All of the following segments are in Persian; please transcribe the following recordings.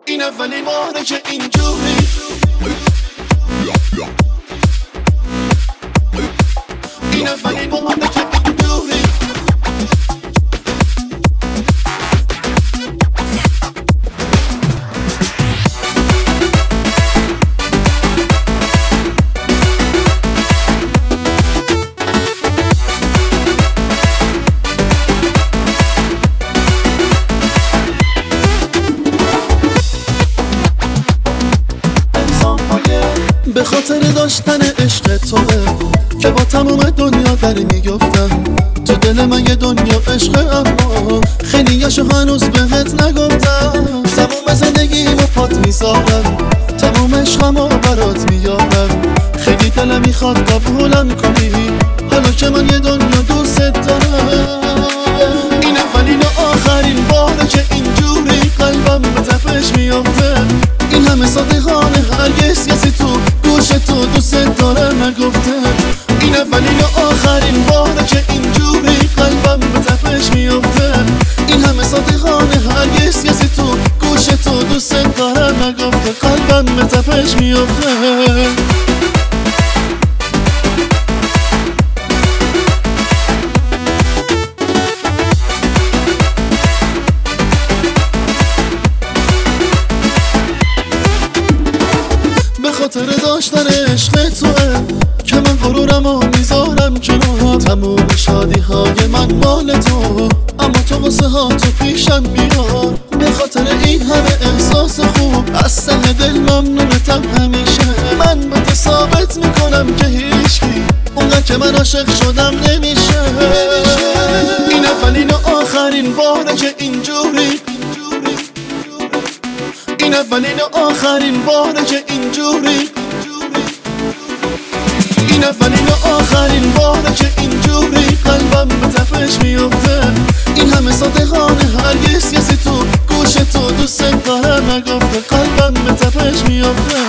این اولین باره که اینجوری این اولین باره که اینجوری به خاطر داشتن عشق توه که با تمام دنیا در میگفتم تو دل من یه دنیا عشقه، اما خیلیاشو هنوز بهت نگفتم. تموم زندگیمو پات میذارم، تموم عشقمو برات میارم. خیلی دلم میخواد قبولم کنی حالا که من یه دنیا دوست دارم. این اولین و آخرین باره که اینجوری قلبم به تپش میافته. این همه صادقانه هرگز کسی تو گوش تو دوست داره نگفته. این اولین و آخرین باره که اینجوری قلبم به تپش میافته. این همه صادقانه هرگز کسی تو گوش تو دوست داره نگفته. قلبم به تپش میافته. به خاطر داشتن عشق توه که من غرورمو میذارم کنار. تموم شادی های من مال تو، اما تو واسه ها تو پیشم بیار. به خاطر این همه احساس خوب از ته دل ممنونتم همیشه. من به تو ثابت میکنم که هیچکی اونقدر که من عاشق شدم نمیشه. این اولین و آخرین باره که اینجوری این اولین و آخرین باره که اینجوری این اولین و آخرین باره که اینجوری قلبم به تپش میافته. این همه صادقانه هرگز کسی تو گوش تو دوست داره نگفته. قلبم به تپش میافته.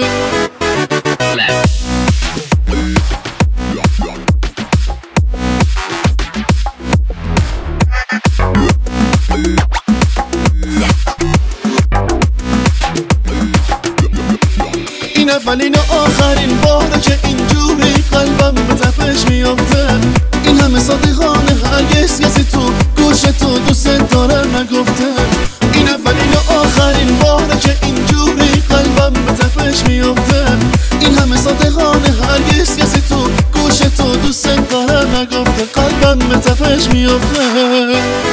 این اولین و آخرین باره که اینجوری قلبم به تپش میافته. این همه صادقانه هرگز کسی تو گوش تو دوست داره نگفته. این اولین و آخرین باره که اینجوری قلبم به تپش میافته. این همه صادقانه هرگز کسی تو گوش تو دوست داره نگفته. قلبم به تپش میافته.